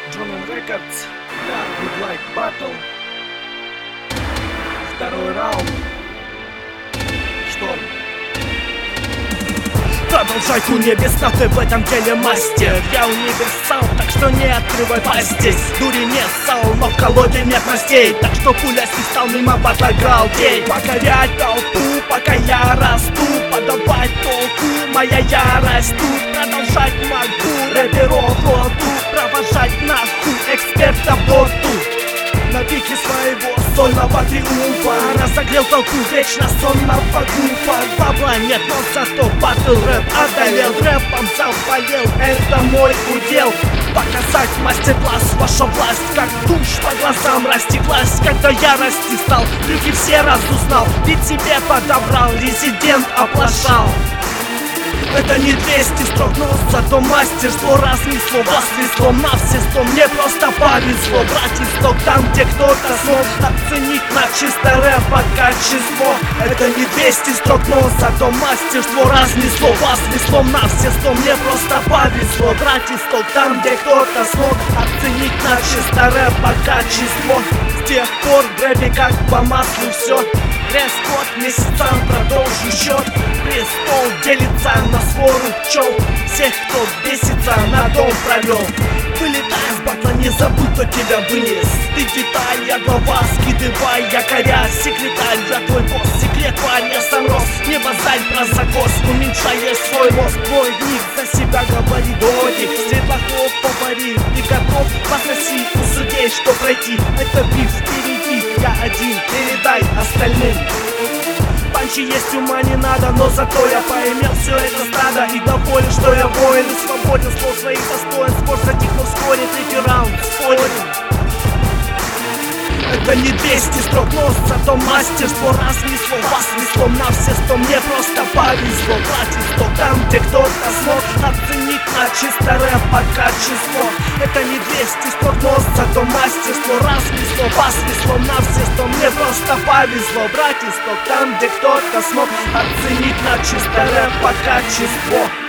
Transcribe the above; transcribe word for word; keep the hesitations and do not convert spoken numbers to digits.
Джоном Рекордс, да, Good Life Battle. Второй раунд. Шторм. Продолжать небеса, ты в этом деле мастер. Я универсал, так что не открывай пасть здесь. Дури не ссал, но в колоде нет мастей. Так что пуля свистал мимо батла галдей. Покорять толпу, пока я расту. Подавать толку, моя ярость тут. Продолжать могу, рэперов роту. Провожать нахуй эксперта в борту. На пике своего сольного триумфа разогрел толпу вечно сонного гуфа. Бабла нет, но зато батл рэп одолел. Рэпом заболел, это мой удел. Показать мастер-класс, ваша власть как тушь по глазам растеклась. Когда ярости стал, трюки все разузнал. Ведь себе подобрал, резидент оплошал. Это не двести строк, но зато мастерство. Разные слова с веслом на все сто. Мне просто повезло брать исток там, где кто-то смог оценить на чисто рэпа качество. Это не двести строк, но зато мастерство. Разные слова с веслом на все сто. Мне просто повезло брать исток там, где кто-то смог оценить на чисто рэпа качество. С тех пор в рэпе как по маслу все. Рез-код месяцам продолжу счет. Престол делится на свору пчел. Всех, кто бесится, на дом провел. Вылетая с батла, не забудь, кто тебя вынес. Ты деталь, я глава, скидывай якоря. Секретарь, я твой босс, секрет парня сам рос. Не базарь про закос, уменьшаешь свой мозг. Твой ник за себя говорит додик. Светлоход повари, ты готов, пососи у судей, что пройти. Это биф впереди, я один, передай остальным. Панчи есть, ума не надо, но зато я поимел все это стадо. И доволен, что я воин и свободен, слов своих достоинств. Спор затихнул вскоре, третий раунд, спорим. Это не двести строк, но зато мастерство. Разные слова с веслом на все сто. Мне просто повезло брать исток там, где кто-то смог оценить на чисто рэпа качество. Это не двести строк, но зато мастерство. Разные слова с веслом на все сто. Мне просто повезло брать исток там, где кто-то смог оценить на чисто рэпа качество.